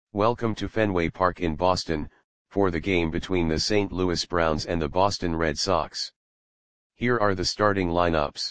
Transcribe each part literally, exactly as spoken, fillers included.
Welcome to Fenway Park in Boston, for the game between the Saint Louis Browns and the Boston Red Sox. Here are the starting lineups.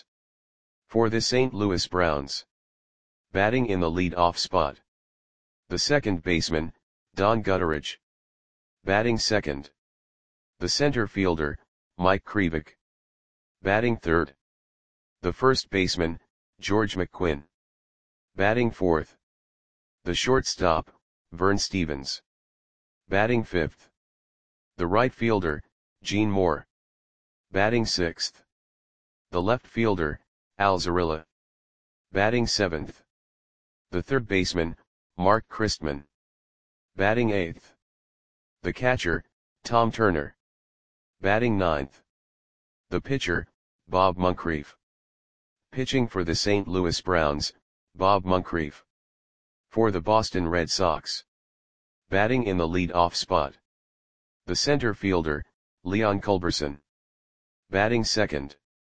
For the Saint Louis Browns. Batting in the lead-off spot. The second baseman, Don Gutteridge. Batting second. The center fielder, Mike Krivik. Batting third. The first baseman, George McQuinn. Batting fourth. The shortstop, Vern Stephens. Batting fifth. The right fielder, Gene Moore. Batting sixth. The left fielder, Al Zarilla. Batting seventh. The third baseman, Mark Christman. Batting eighth. The catcher, Tom Turner. Batting ninth. The pitcher, Bob Moncrief. Pitching for the Saint Louis Browns, Bob Moncrief. For the Boston Red Sox. Batting in the lead-off spot. The center fielder, Leon Culberson. Batting second.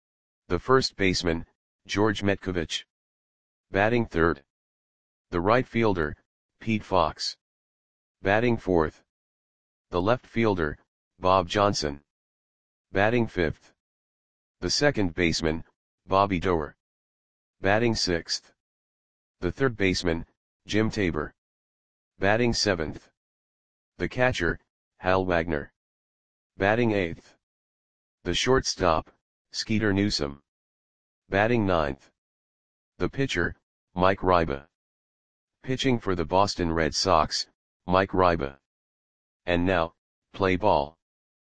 The first baseman, George Metcovich. Batting third. The right fielder, Pete Fox. Batting fourth. The left fielder, Bob Johnson. Batting fifth. The second baseman, Bobby Doerr. Batting sixth. The third baseman, Jim Tabor. Batting seventh. The catcher, Hal Wagner. Batting eighth. The shortstop, Skeeter Newsome. Batting ninth. The pitcher, Mike Ryba. Pitching for the Boston Red Sox, Mike Ryba. And now, play ball.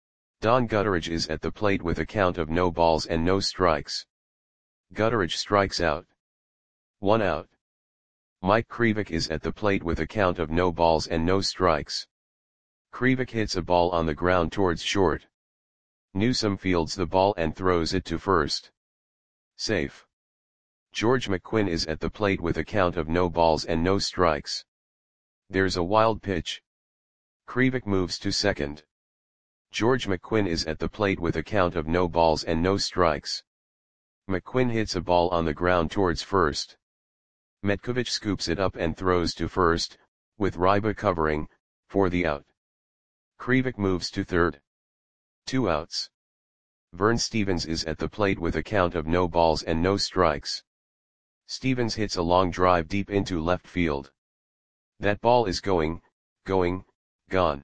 Don Gutteridge is at the plate with a count of no balls and no strikes. Gutteridge strikes out. One out. Mike Krivik is at the plate with a count of no balls and no strikes. Krivik hits a ball on the ground towards short. Newsome fields the ball and throws it to first. Safe. George McQuinn is at the plate with a count of no balls and no strikes. There's a wild pitch. Krivik moves to second. George McQuinn is at the plate with a count of no balls and no strikes. McQuinn hits a ball on the ground towards first. Metcovich scoops it up and throws to first, with Ryba covering, for the out. Krivik moves to third. Two outs. Vern Stephens is at the plate with a count of no balls and no strikes. Stephens hits a long drive deep into left field. That ball is going, going, gone.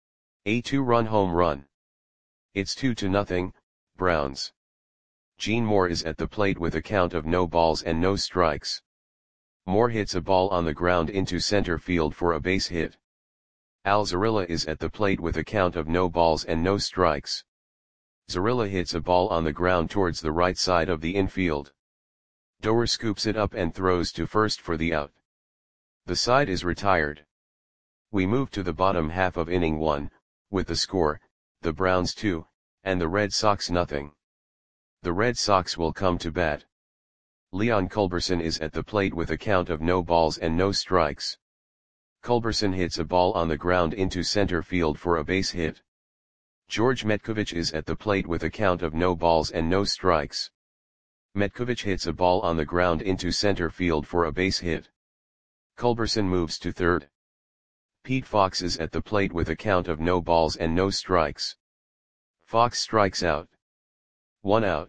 A two-run home run. It's two to nothing, Browns. Gene Moore is at the plate with a count of no balls and no strikes. Moore hits a ball on the ground into center field for a base hit. Al Zarilla is at the plate with a count of no balls and no strikes. Zarilla hits a ball on the ground towards the right side of the infield. Doerr scoops it up and throws to first for the out. The side is retired. We move to the bottom half of inning one, with the score, the Browns two, and the Red Sox nothing. The Red Sox will come to bat. Leon Culberson is at the plate with a count of no balls and no strikes. Culberson hits a ball on the ground into center field for a base hit. George Metcovich is at the plate with a count of no balls and no strikes. Metcovich hits a ball on the ground into center field for a base hit. Culberson moves to third. Pete Fox is at the plate with a count of no balls and no strikes. Fox strikes out. One out.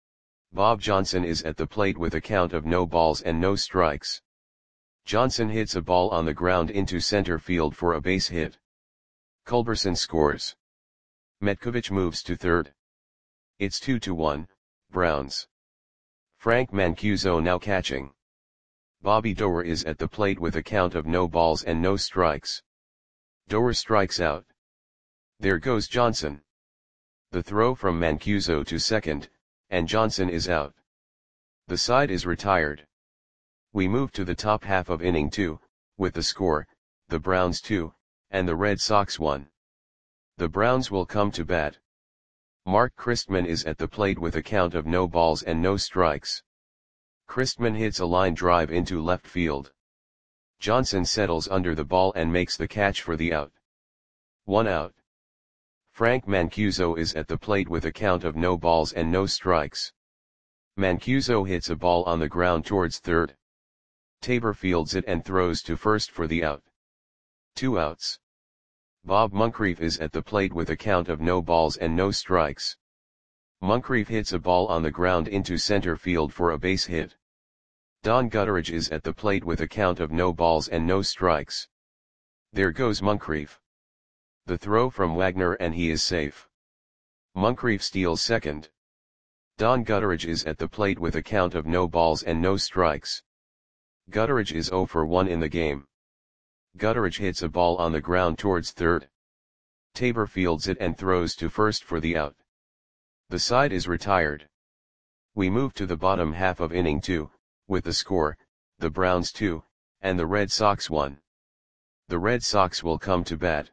Bob Johnson is at the plate with a count of no balls and no strikes. Johnson hits a ball on the ground into center field for a base hit. Culberson scores. Metcovich moves to third. It's two to one, Browns. Frank Mancuso now catching. Bobby Doerr is at the plate with a count of no balls and no strikes. Doerr strikes out. There goes Johnson. The throw from Mancuso to second, and Johnson is out. The side is retired. We move to the top half of inning two, with the score, the Browns two, and the Red Sox one. The Browns will come to bat. Mark Christman is at the plate with a count of no balls and no strikes. Christman hits a line drive into left field. Johnson settles under the ball and makes the catch for the out. One out. Frank Mancuso is at the plate with a count of no balls and no strikes. Mancuso hits a ball on the ground towards third. Tabor fields it and throws to first for the out. Two outs. Bob Moncrief is at the plate with a count of no balls and no strikes. Moncrief hits a ball on the ground into center field for a base hit. Don Gutteridge is at the plate with a count of no balls and no strikes. There goes Moncrief. The throw from Wagner and he is safe. Moncrief steals second. Don Gutteridge is at the plate with a count of no balls and no strikes. Gutteridge is zero for one in the game. Gutteridge hits a ball on the ground towards third. Tabor fields it and throws to first for the out. The side is retired. We move to the bottom half of inning two, with the score, the Browns two, and the Red Sox one. The Red Sox will come to bat.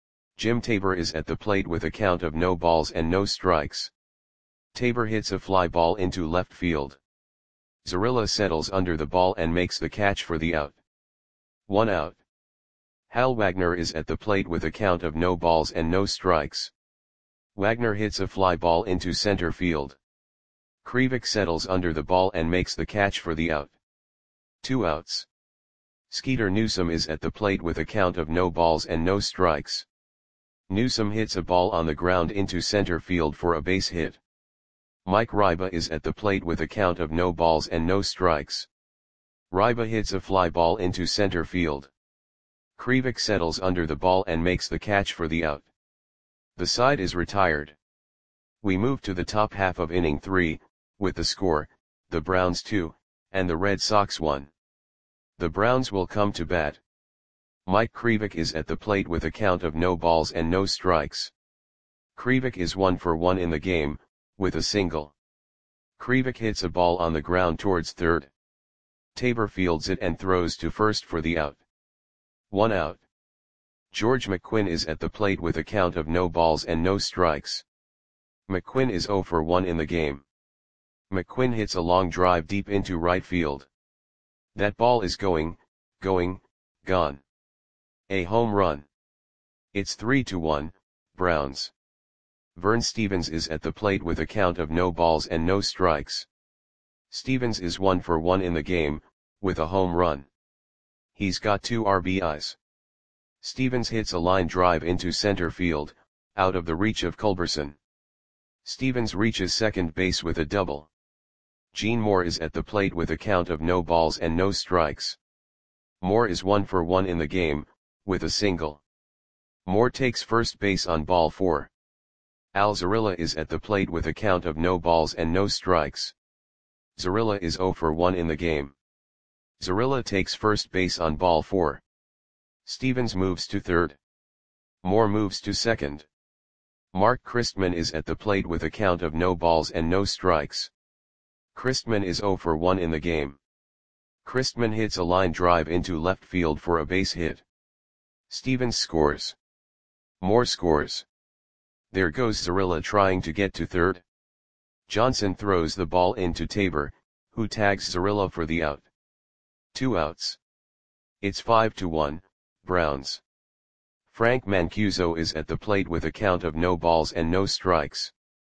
Jim Tabor is at the plate with a count of no balls and no strikes. Tabor hits a fly ball into left field. Zarilla settles under the ball and makes the catch for the out. One out. Hal Wagner is at the plate with a count of no balls and no strikes. Wagner hits a fly ball into center field. Krivik settles under the ball and makes the catch for the out. Two outs. Skeeter Newsome is at the plate with a count of no balls and no strikes. Newsome hits a ball on the ground into center field for a base hit. Mike Ryba is at the plate with a count of no balls and no strikes. Ryba hits a fly ball into center field. Krivik settles under the ball and makes the catch for the out. The side is retired. We move to the top half of inning three, with the score, the Browns two, and the Red Sox one. The Browns will come to bat. Mike Krivik is at the plate with a count of no balls and no strikes. Krivik is one for one in the game, with a single. Krivik hits a ball on the ground towards third. Tabor fields it and throws to first for the out. One out. George McQuinn is at the plate with a count of no balls and no strikes. McQuinn is zero for one in the game. McQuinn hits a long drive deep into right field. That ball is going, going, gone. A home run. It's three to one, Browns. Vern Stevens is at the plate with a count of no balls and no strikes. Stevens is one for one in the game, with a home run. He's got two R B Is. Stevens hits a line drive into center field, out of the reach of Culberson. Stevens reaches second base with a double. Gene Moore is at the plate with a count of no balls and no strikes. Moore is one for one in the game, with a single. Moore takes first base on ball four. Al Zarilla is at the plate with a count of no balls and no strikes. Zarilla is zero for one in the game. Zarilla takes first base on ball four. Stevens moves to third. Moore moves to second. Mark Christman is at the plate with a count of no balls and no strikes. Christman is zero for one in the game. Christman hits a line drive into left field for a base hit. Stevens scores. Moore scores. There goes Zarilla trying to get to third. Johnson throws the ball into Tabor, who tags Zarilla for the out. Two outs. It's five to one, Browns. Frank Mancuso is at the plate with a count of no balls and no strikes.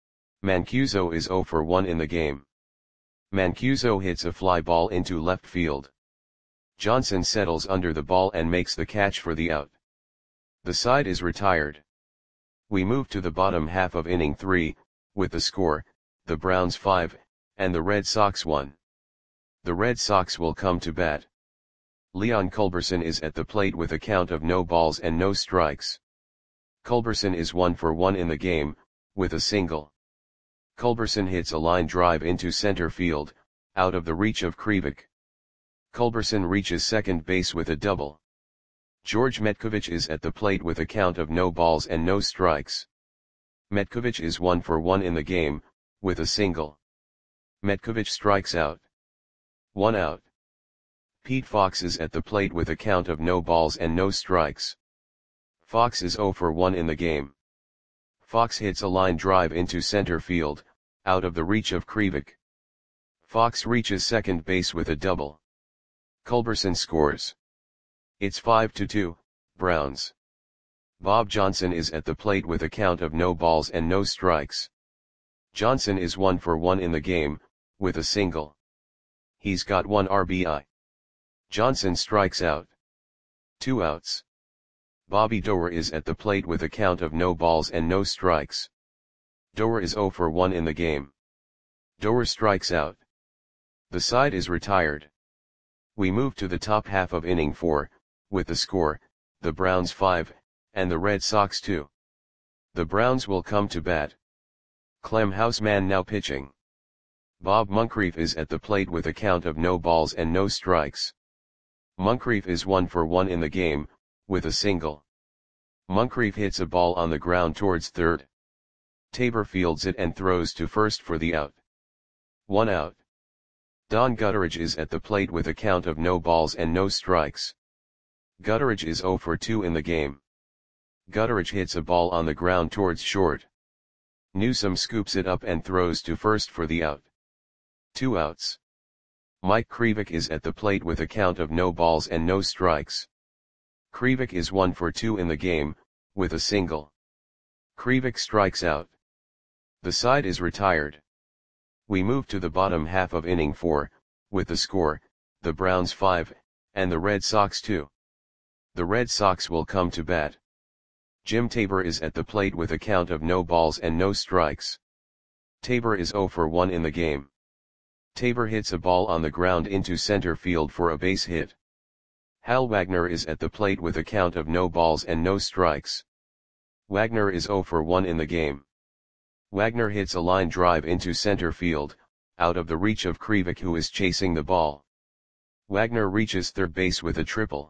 Mancuso is zero for one in the game. Mancuso hits a fly ball into left field. Johnson settles under the ball and makes the catch for the out. The side is retired. We move to the bottom half of inning three, with the score, the Browns five, and the Red Sox one. The Red Sox will come to bat. Leon Culberson is at the plate with a count of no balls and no strikes. Culberson is one for one in the game, with a single. Culberson hits a line drive into center field, out of the reach of Krivik. Culberson reaches second base with a double. George Metkovich is at the plate with a count of no balls and no strikes. Metkovich is one for one in the game, with a single. Metkovich strikes out. One out. Pete Fox is at the plate with a count of no balls and no strikes. Fox is zero for one in the game. Fox hits a line drive into center field, out of the reach of Krivik. Fox reaches second base with a double. Culberson scores. It's five to two, Browns. Bob Johnson is at the plate with a count of no balls and no strikes. Johnson is one for one in the game, with a single. He's got one R B I. Johnson strikes out. Two outs. Bobby Doerr is at the plate with a count of no balls and no strikes. Doerr is zero for one in the game. Doerr strikes out. The side is retired. We move to the top half of inning four, with the score, the Browns five, and the Red Sox two. The Browns will come to bat. Clem Houseman now pitching. Bob Moncrief is at the plate with a count of no balls and no strikes. Moncrief is one for one in the game, with a single. Moncrief hits a ball on the ground towards third. Tabor fields it and throws to first for the out. One out. Don Gutteridge is at the plate with a count of no balls and no strikes. Gutteridge is zero for two in the game. Gutteridge hits a ball on the ground towards short. Newsome scoops it up and throws to first for the out. Two outs. Mike Krivik is at the plate with a count of no balls and no strikes. Krivik is one for two in the game, with a single. Krivik strikes out. The side is retired. We move to the bottom half of inning four, with the score, the Browns five, and the Red Sox two. The Red Sox will come to bat. Jim Tabor is at the plate with a count of no balls and no strikes. Tabor is zero for one in the game. Tabor hits a ball on the ground into center field for a base hit. Hal Wagner is at the plate with a count of no balls and no strikes. Wagner is zero for one in the game. Wagner hits a line drive into center field, out of the reach of Krivik, who is chasing the ball. Wagner reaches third base with a triple.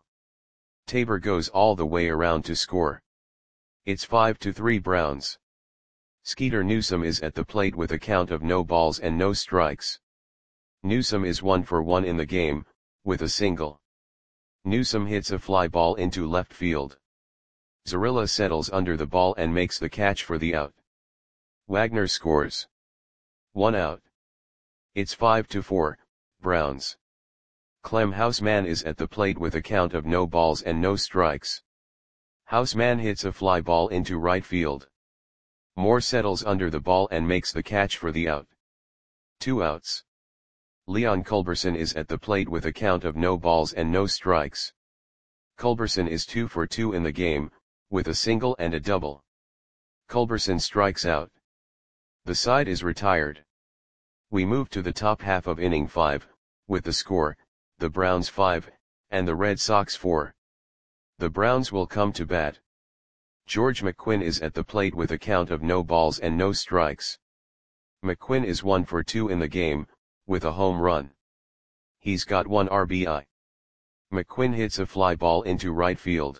Tabor goes all the way around to score. It's five to three Browns. Skeeter Newsome is at the plate with a count of no balls and no strikes. Newsome is one for one in the game, with a single. Newsome hits a fly ball into left field. Zarilla settles under the ball and makes the catch for the out. Wagner scores. One out. It's five to four, Browns. Clem Houseman is at the plate with a count of no balls and no strikes. Houseman hits a fly ball into right field. Moore settles under the ball and makes the catch for the out. Two outs. Leon Culberson is at the plate with a count of no balls and no strikes. Culberson is two for two in the game, with a single and a double. Culberson strikes out. The side is retired. We move to the top half of inning five, with the score, the Browns five, and the Red Sox four. The Browns will come to bat. George McQuinn is at the plate with a count of no balls and no strikes. McQuinn is one for two in the game, with a home run. He's got one R B I. McQuinn hits a fly ball into right field.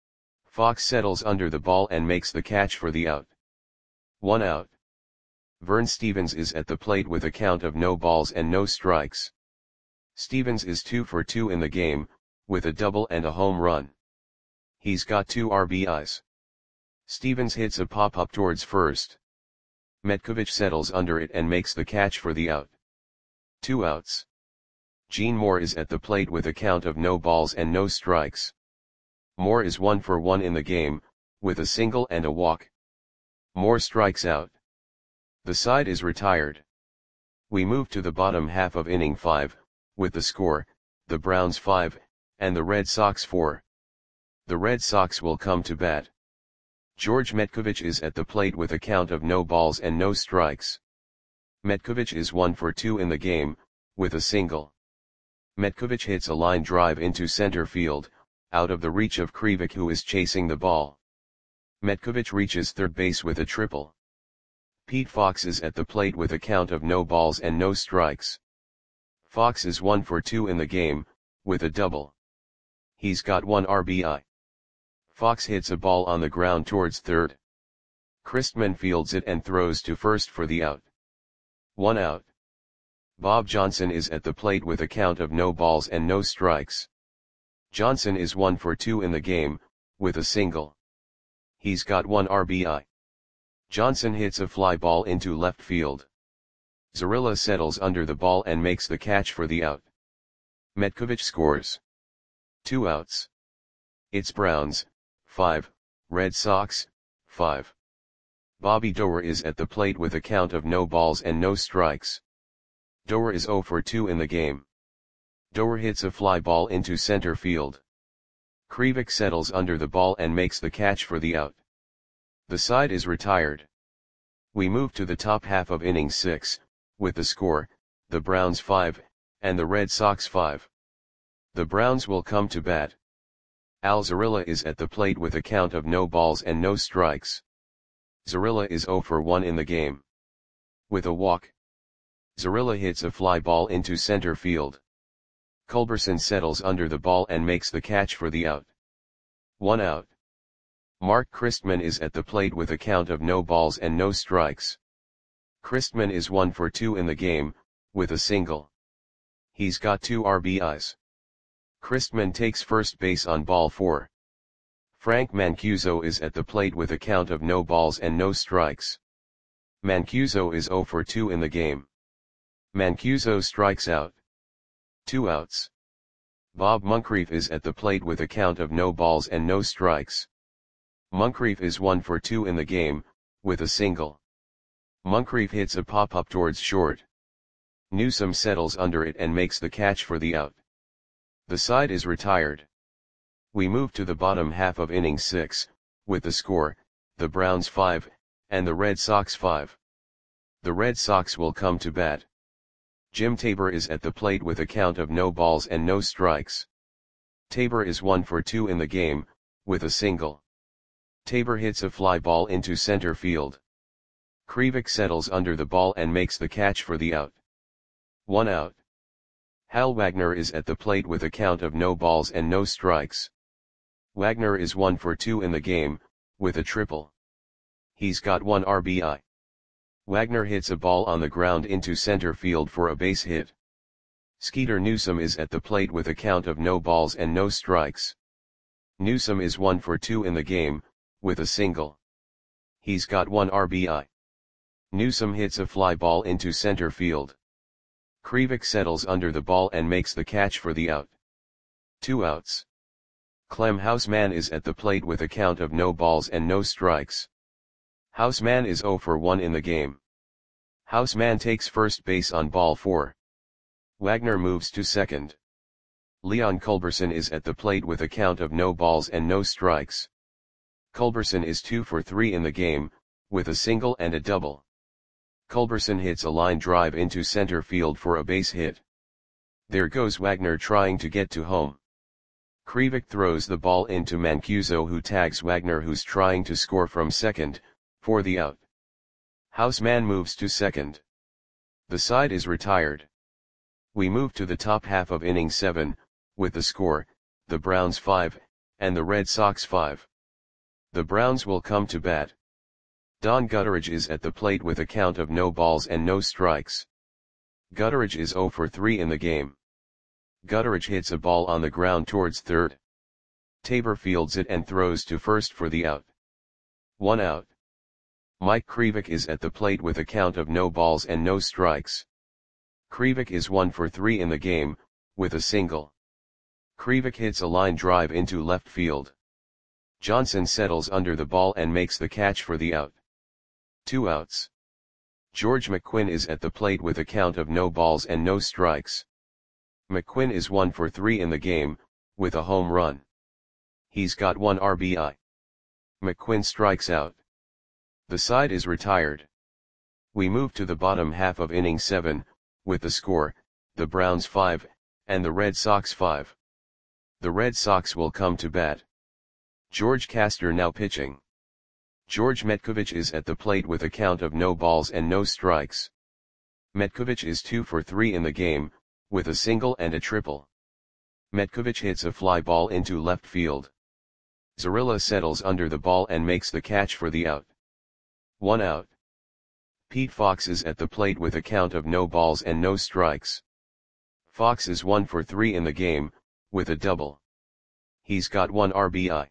Fox settles under the ball and makes the catch for the out. One out. Vern Stevens is at the plate with a count of no balls and no strikes. Stevens is two for two in the game, with a double and a home run. He's got two R B Is. Stevens hits a pop-up towards first. Metkovich settles under it and makes the catch for the out. Two outs. Gene Moore is at the plate with a count of no balls and no strikes. Moore is one for one in the game, with a single and a walk. Moore strikes out. The side is retired. We move to the bottom half of inning five, with the score, the Browns five, and the Red Sox four. The Red Sox will come to bat. George Metkovich is at the plate with a count of no balls and no strikes. Metkovich is one for two in the game, with a single. Metkovich hits a line drive into center field, out of the reach of Krivik, who is chasing the ball. Metkovich reaches third base with a triple. Pete Fox is at the plate with a count of no balls and no strikes. Fox is one for two in the game, with a double. He's got one R B I. Fox hits a ball on the ground towards third. Christman fields it and throws to first for the out. One out. Bob Johnson is at the plate with a count of no balls and no strikes. Johnson is one for two in the game, with a single. He's got one R B I. Johnson hits a fly ball into left field. Zarilla settles under the ball and makes the catch for the out. Metkovich scores. Two outs. It's Browns, five, Red Sox, five. Bobby Doerr is at the plate with a count of no balls and no strikes. Doerr is zero for two in the game. Doerr hits a fly ball into center field. Krivik settles under the ball and makes the catch for the out. The side is retired. We move to the top half of inning six, with the score, the Browns five, and the Red Sox five. The Browns will come to bat. Al Zarilla is at the plate with a count of no balls and no strikes. Zarilla is zero for one in the game. With a walk, Zarilla hits a fly ball into center field. Culberson settles under the ball and makes the catch for the out. One out. Mark Christman is at the plate with a count of no balls and no strikes. Christman is one for two in the game, with a single. He's got two R B Is. Christman takes first base on ball four. Frank Mancuso is at the plate with a count of no balls and no strikes. Mancuso is zero for two in the game. Mancuso strikes out. Two outs. Bob Moncrief is at the plate with a count of no balls and no strikes. Moncrief is one for two in the game, with a single. Moncrief hits a pop-up towards short. Newsome settles under it and makes the catch for the out. The side is retired. We move to the bottom half of inning six, with the score, the Browns five, and the Red Sox five. The Red Sox will come to bat. Jim Tabor is at the plate with a count of no balls and no strikes. Tabor is one for two in the game, with a single. Tabor hits a fly ball into center field. Krivik settles under the ball and makes the catch for the out. One out. Hal Wagner is at the plate with a count of no balls and no strikes. Wagner is one for two in the game, with a triple. He's got one R B I. Wagner hits a ball on the ground into center field for a base hit. Skeeter Newsome is at the plate with a count of no balls and no strikes. Newsome is one for two in the game, with a single. He's got one R B I. Newsome hits a fly ball into center field. Krivik settles under the ball and makes the catch for the out. Two outs. Clem Houseman is at the plate with a count of no balls and no strikes. Houseman is zero for one in the game. Houseman takes first base on ball four. Wagner moves to second. Leon Culberson is at the plate with a count of no balls and no strikes. Culberson is two for three in the game, with a single and a double. Culberson hits a line drive into center field for a base hit. There goes Wagner trying to get to home. Krivik throws the ball into Mancuso, who tags Wagner, who's trying to score from second, for the out. Houseman moves to second. The side is retired. We move to the top half of inning seven, with the score, the Browns five, and the Red Sox five. The Browns will come to bat. Don Gutteridge is at the plate with a count of no balls and no strikes. Gutteridge is zero for three in the game. Gutteridge hits a ball on the ground towards third. Tabor fields it and throws to first for the out. One out. Mike Krivik is at the plate with a count of no balls and no strikes. Krivik is one for three in the game, with a single. Krivik hits a line drive into left field. Johnson settles under the ball and makes the catch for the out. Two outs. George McQuinn is at the plate with a count of no balls and no strikes. McQuinn is one for three in the game, with a home run. He's got one R B I. McQuinn strikes out. The side is retired. We move to the bottom half of inning seven, with the score, the Browns five, and the Red Sox five. The Red Sox will come to bat. George Castor now pitching. George Metkovich is at the plate with a count of no balls and no strikes. Metkovich is two for three in the game, with a single and a triple. Metkovich hits a fly ball into left field. Zarilla settles under the ball and makes the catch for the out. One out. Pete Fox is at the plate with a count of no balls and no strikes. Fox is one for three in the game, with a double. He's got one R B I.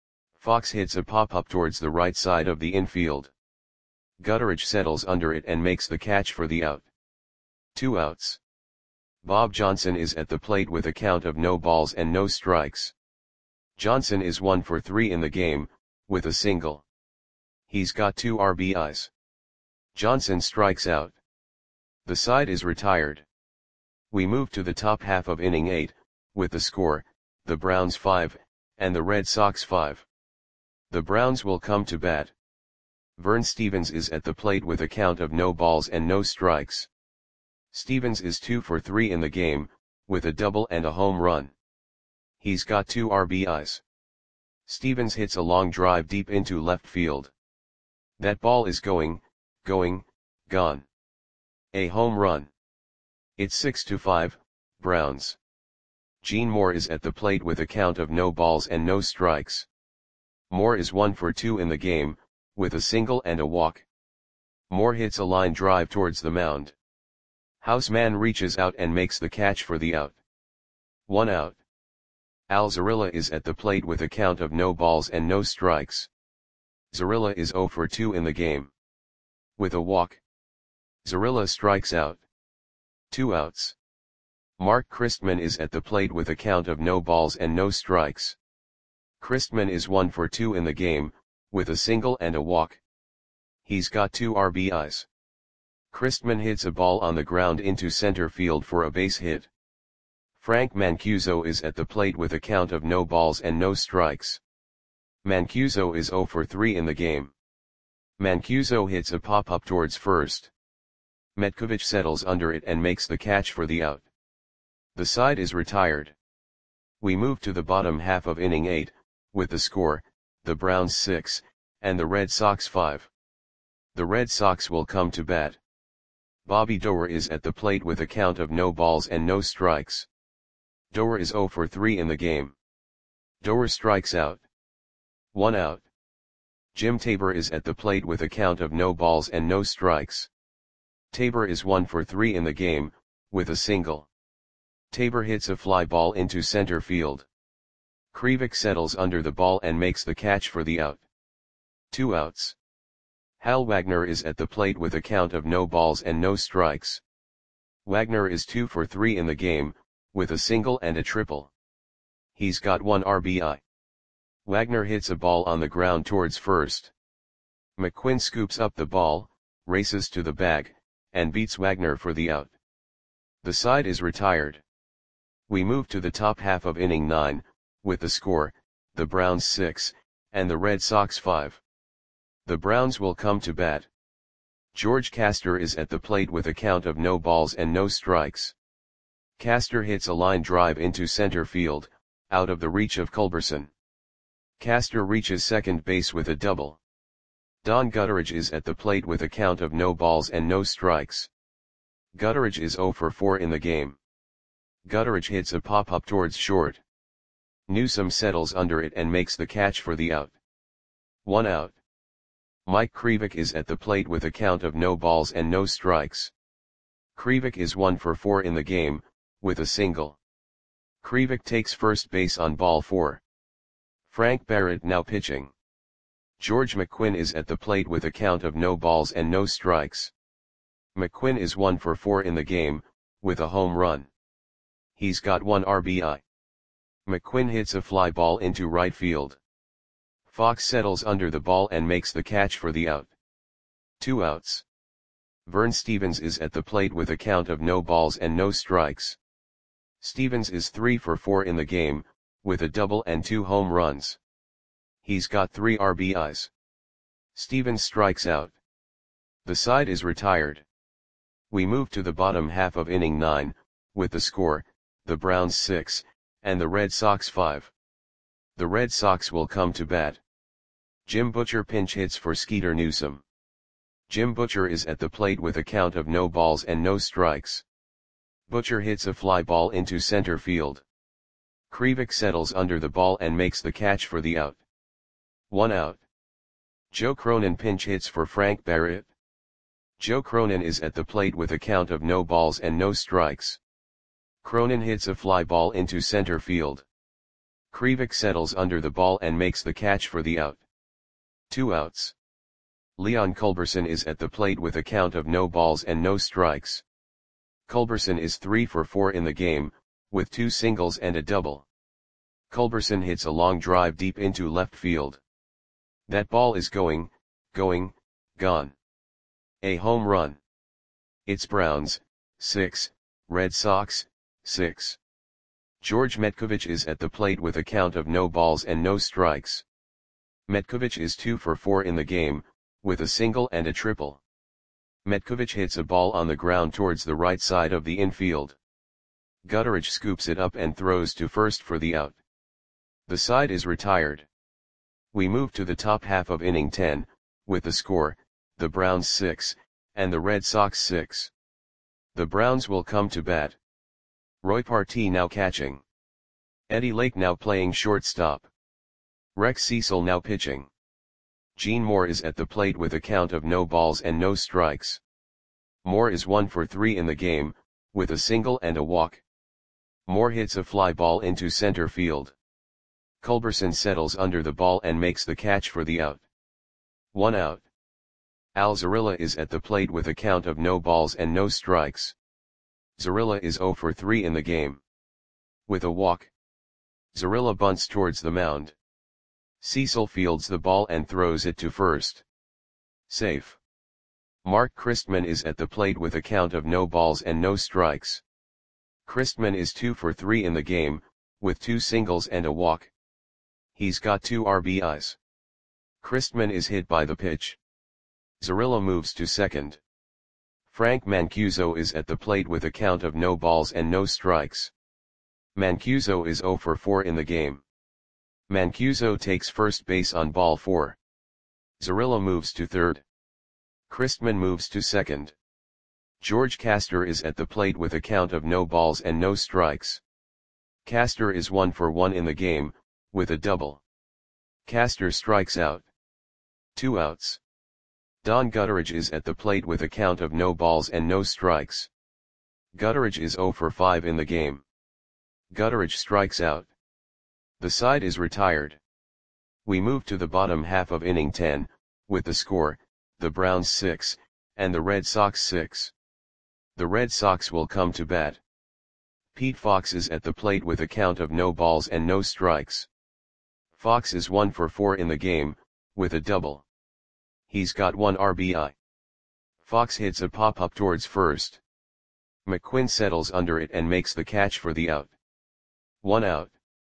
Fox hits a pop-up towards the right side of the infield. Gutteridge settles under it and makes the catch for the out. Two outs. Bob Johnson is at the plate with a count of no balls and no strikes. Johnson is one for three in the game, with a single. He's got two R B Is. Johnson strikes out. The side is retired. We move to the top half of inning eight, with the score, the Browns five, and the Red Sox five. The Browns will come to bat. Vern Stephens is at the plate with a count of no balls and no strikes. Stephens is two for three in the game, with a double and a home run. He's got two R B Is. Stephens hits a long drive deep into left field. That ball is going, going, gone. A home run. It's six to five, Browns. Gene Moore is at the plate with a count of no balls and no strikes. Moore is one for two in the game, with a single and a walk. Moore hits a line drive towards the mound. Houseman reaches out and makes the catch for the out. One out. Al Zarilla is at the plate with a count of no balls and no strikes. Zarilla is zero for two in the game. With a walk. Zarilla strikes out. Two outs. Mark Christman is at the plate with a count of no balls and no strikes. Christman is one for two in the game, with a single and a walk. He's got two R B Is. Christman hits a ball on the ground into center field for a base hit. Frank Mancuso is at the plate with a count of no balls and no strikes. Mancuso is zero for three in the game. Mancuso hits a pop-up towards first. Metkovich settles under it and makes the catch for the out. The side is retired. We move to the bottom half of inning eight, with the score, the Browns six, and the Red Sox five. The Red Sox will come to bat. Bobby Doerr is at the plate with a count of no balls and no strikes. Doerr is zero for three in the game. Doerr strikes out. One out. Jim Tabor is at the plate with a count of no balls and no strikes. Tabor is one for three in the game, with a single. Tabor hits a fly ball into center field. Krivik settles under the ball and makes the catch for the out. Two outs. Hal Wagner is at the plate with a count of no balls and no strikes. Wagner is two for three in the game, with a single and a triple. He's got one R B I. Wagner hits a ball on the ground towards first. McQuinn scoops up the ball, races to the bag, and beats Wagner for the out. The side is retired. We move to the top half of inning nine, with the score, the Browns six, and the Red Sox five. The Browns will come to bat. George Castor is at the plate with a count of no balls and no strikes. Castor hits a line drive into center field, out of the reach of Culberson. Castor reaches second base with a double. Don Gutteridge is at the plate with a count of no balls and no strikes. Gutteridge is zero for four in the game. Gutteridge hits a pop-up towards short. Newsome settles under it and makes the catch for the out. One out. Mike Krivik is at the plate with a count of no balls and no strikes. Krivik is one for four in the game, with a single. Krivik takes first base on ball four. Frank Barrett now pitching. George McQuinn is at the plate with a count of no balls and no strikes. McQuinn is one for four in the game, with a home run. He's got one R B I. McQuinn hits a fly ball into right field. Fox settles under the ball and makes the catch for the out. Two outs. Vern Stephens is at the plate with a count of no balls and no strikes. Stephens is three for four in the game, with a double and two home runs. He's got three R B Is. Stephens strikes out. The side is retired. We move to the bottom half of inning nine, with the score, the Browns six, and the Red Sox five. The Red Sox will come to bat. Jim Butcher pinch hits for Skeeter Newsome. Jim Butcher is at the plate with a count of no balls and no strikes. Butcher hits a fly ball into center field. Krivik settles under the ball and makes the catch for the out. One out. Joe Cronin pinch hits for Frank Barrett. Joe Cronin is at the plate with a count of no balls and no strikes. Cronin hits a fly ball into center field. Krivik settles under the ball and makes the catch for the out. Two outs. Leon Culberson is at the plate with a count of no balls and no strikes. Culberson is three for four in the game, with two singles and a double. Culberson hits a long drive deep into left field. That ball is going, going, gone. A home run. It's Browns, six, Red Sox, six. George Metkovich is at the plate with a count of no balls and no strikes. Metkovich is two for four in the game, with a single and a triple. Metkovich hits a ball on the ground towards the right side of the infield. Gutteridge scoops it up and throws to first for the out. The side is retired. We move to the top half of inning ten, with the score, the Browns six, and the Red Sox six. The Browns will come to bat. Roy Partee now catching. Eddie Lake now playing shortstop. Rex Cecil now pitching. Gene Moore is at the plate with a count of no balls and no strikes. Moore is one for three in the game, with a single and a walk. Moore hits a fly ball into center field. Culberson settles under the ball and makes the catch for the out. One out. Al Zarilla is at the plate with a count of no balls and no strikes. Zarilla is zero for three in the game. With a walk. Zarilla bunts towards the mound. Cecil fields the ball and throws it to first. Safe. Mark Christman is at the plate with a count of no balls and no strikes. Christman is two for three in the game, with two singles and a walk. He's got two R B Is. Christman is hit by the pitch. Zarilla moves to second. Frank Mancuso is at the plate with a count of no balls and no strikes. Mancuso is zero for four in the game. Mancuso takes first base on ball four. Zarilla moves to third. Christman moves to second. George Castor is at the plate with a count of no balls and no strikes. Castor is one for one in the game, with a double. Castor strikes out. Two outs. Don Gutteridge is at the plate with a count of no balls and no strikes. Gutteridge is zero for five in the game. Gutteridge strikes out. The side is retired. We move to the bottom half of inning ten, with the score, the Browns six, and the Red Sox six. The Red Sox will come to bat. Pete Fox is at the plate with a count of no balls and no strikes. Fox is one for four in the game, with a double. He's got one R B I. Fox hits a pop-up towards first. McQuinn settles under it and makes the catch for the out. One out.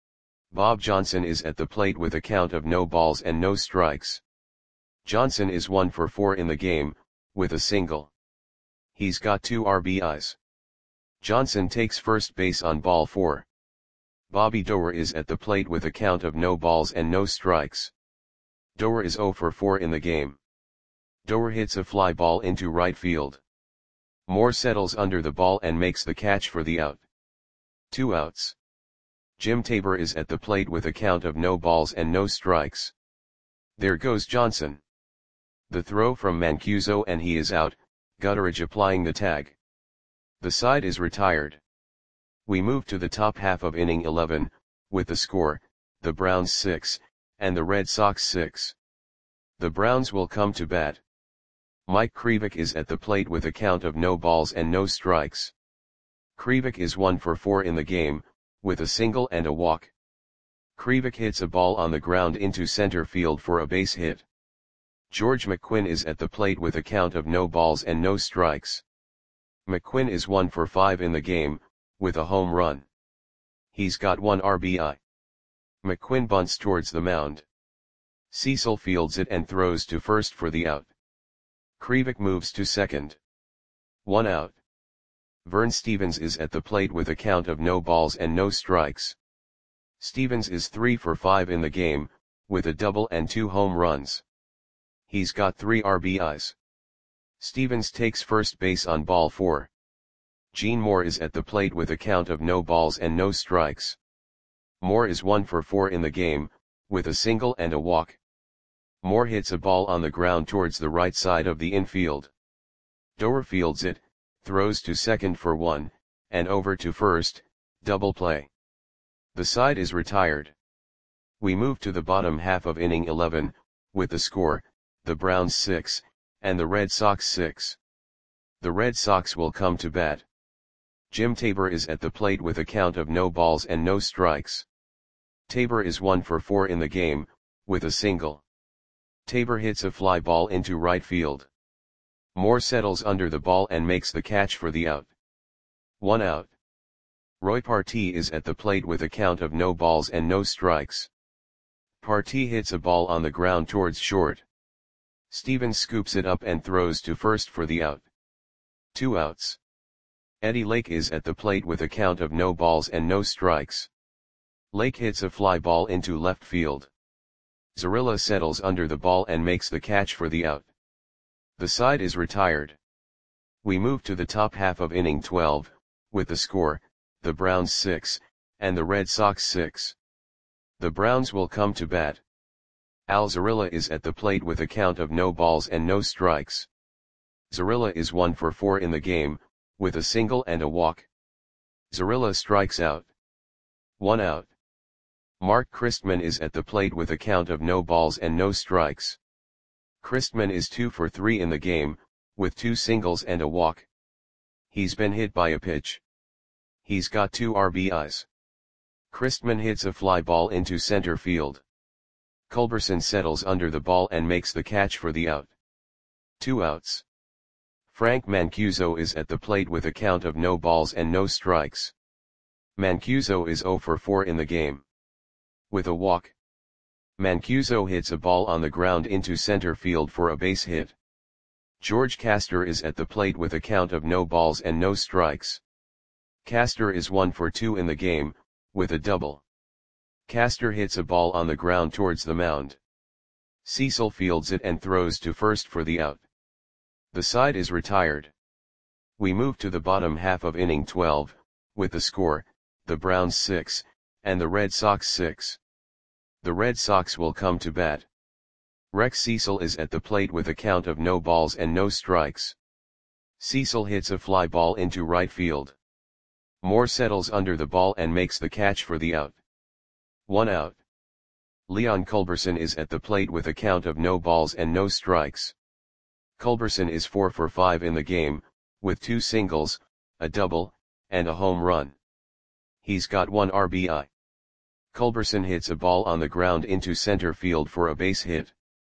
Bob Johnson is at the plate with a count of no balls and no strikes. Johnson is one for four in the game, with a single. He's got two R B Is. Johnson takes first base on ball four. Bobby Doerr is at the plate with a count of no balls and no strikes. Doerr is zero for four in the game. Doerr hits a fly ball into right field. Moore settles under the ball and makes the catch for the out. Two outs. Jim Tabor is at the plate with a count of no balls and no strikes. There goes Johnson. The throw from Mancuso and he is out, Gutteridge applying the tag. The side is retired. We move to the top half of inning eleven, with the score, the Browns six, and the Red Sox six. The Browns will come to bat. Mike Krivik is at the plate with a count of no balls and no strikes. Krivik is one for four in the game, with a single and a walk. Krivik hits a ball on the ground into center field for a base hit. George McQuinn is at the plate with a count of no balls and no strikes. McQuinn is one for five in the game, with a home run. He's got one R B I. McQuinn bunts towards the mound. Cecil fields it and throws to first for the out. Krivik moves to second. One out. Vern Stevens is at the plate with a count of no balls and no strikes. Stevens is three for five in the game, with a double and two home runs. He's got three R B Is. Stevens takes first base on ball four. Gene Moore is at the plate with a count of no balls and no strikes. Moore is one for four in the game, with a single and a walk. Moore hits a ball on the ground towards the right side of the infield. Doerr fields it, throws to second for one, and over to first, double play. The side is retired. We move to the bottom half of inning eleven, with the score, the Browns six, and the Red Sox six. The Red Sox will come to bat. Jim Tabor is at the plate with a count of no balls and no strikes. Tabor is one for four in the game, with a single. Tabor hits a fly ball into right field. Moore settles under the ball and makes the catch for the out. One out. Roy Partee is at the plate with a count of no balls and no strikes. Partee hits a ball on the ground towards short. Stevens scoops it up and throws to first for the out. Two outs. Eddie Lake is at the plate with a count of no balls and no strikes. Lake hits a fly ball into left field. Zarilla settles under the ball and makes the catch for the out. The side is retired. We move to the top half of inning twelve, with the score, the Browns six, and the Red Sox six. The Browns will come to bat. Al Zarilla is at the plate with a count of no balls and no strikes. Zarilla is one for four in the game, with a single and a walk. Zarilla strikes out. One out. Mark Christman is at the plate with a count of no balls and no strikes. Christman is two for three in the game, with two singles and a walk. He's been hit by a pitch. He's got two R B Is. Christman hits a fly ball into center field. Culberson settles under the ball and makes the catch for the out. Two outs. Frank Mancuso is at the plate with a count of no balls and no strikes. Mancuso is zero for four in the game. With a walk. Mancuso hits a ball on the ground into center field for a base hit. George Castor is at the plate with a count of no balls and no strikes. Castor is one for two in the game, with a double. Castor hits a ball on the ground towards the mound. Cecil fields it and throws to first for the out. The side is retired. We move to the bottom half of inning twelve, with the score, the Browns six, and the Red Sox six. The Red Sox will come to bat. Rex Cecil is at the plate with a count of no balls and no strikes. Cecil hits a fly ball into right field. Moore settles under the ball and makes the catch for the out. One out. Leon Culberson is at the plate with a count of no balls and no strikes. Culberson is four for five in the game, with two singles, a double, and a home run. He's got one R B I. Culberson hits a ball on the ground into center field for a base hit.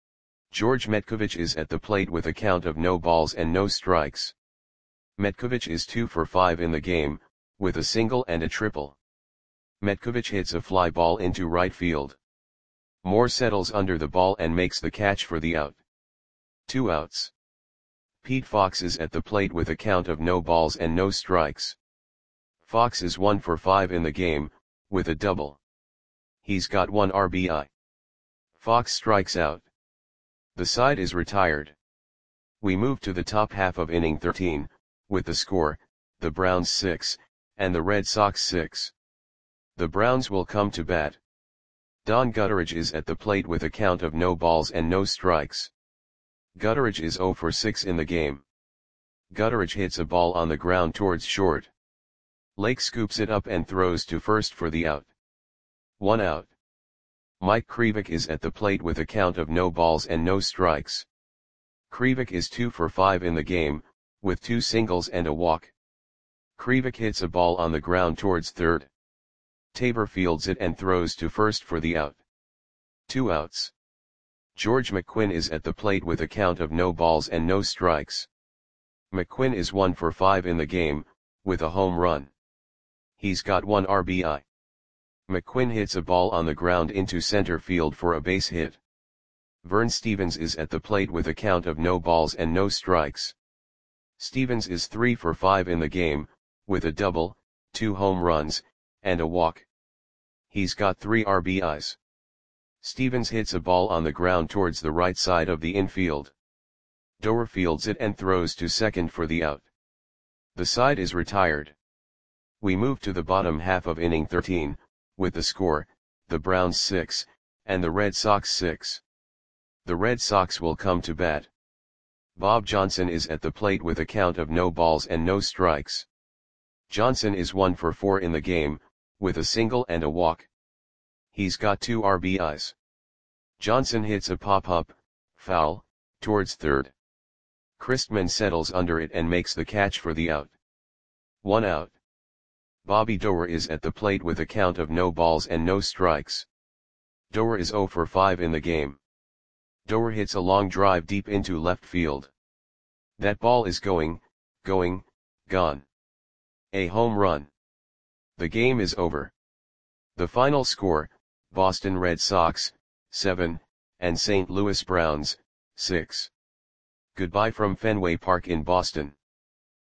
George Metkovich is at the plate with a count of no balls and no strikes. Metkovich is two for five in the game, with a single and a triple. Metkovich hits a fly ball into right field. Moore settles under the ball and makes the catch for the out. Two outs. Pete Fox is at the plate with a count of no balls and no strikes. Fox is one for five in the game, with a double. He's got one R B I. Fox strikes out. The side is retired. We move to the top half of inning thirteen, with the score, the Browns six, and the Red Sox six. The Browns will come to bat. Don Gutteridge is at the plate with a count of no balls and no strikes. Gutteridge is zero for six in the game. Gutteridge hits a ball on the ground towards short. Lake scoops it up and throws to first for the out. One out. Mike Krivik is at the plate with a count of no balls and no strikes. Krivik is two for five in the game, with two singles and a walk. Krivik hits a ball on the ground towards third. Tabor fields it and throws to first for the out. Two outs. George McQuinn is at the plate with a count of no balls and no strikes. McQuinn is one for five in the game, with a home run. He's got one R B I. McQuinn hits a ball on the ground into center field for a base hit. Vern Stevens is at the plate with a count of no balls and no strikes. Stevens is three for five in the game, with a double, two home runs, and a walk. He's got three R B Is. Stevens hits a ball on the ground towards the right side of the infield. Doer fields it and throws to second for the out. The side is retired. We move to the bottom half of inning thirteen, with the score, the Browns six, and the Red Sox six. The Red Sox will come to bat. Bob Johnson is at the plate with a count of no balls and no strikes. Johnson is one for four in the game, with a single and a walk. He's got two R B Is. Johnson hits a pop-up, foul, towards third. Christman settles under it and makes the catch for the out. One out. Bobby Doer is at the plate with a count of no balls and no strikes. Doer is zero for five in the game. Doer hits a long drive deep into left field. That ball is going, going, gone. A home run. The game is over. The final score, Boston Red Sox, seven, and Saint Louis Browns, six. Goodbye from Fenway Park in Boston.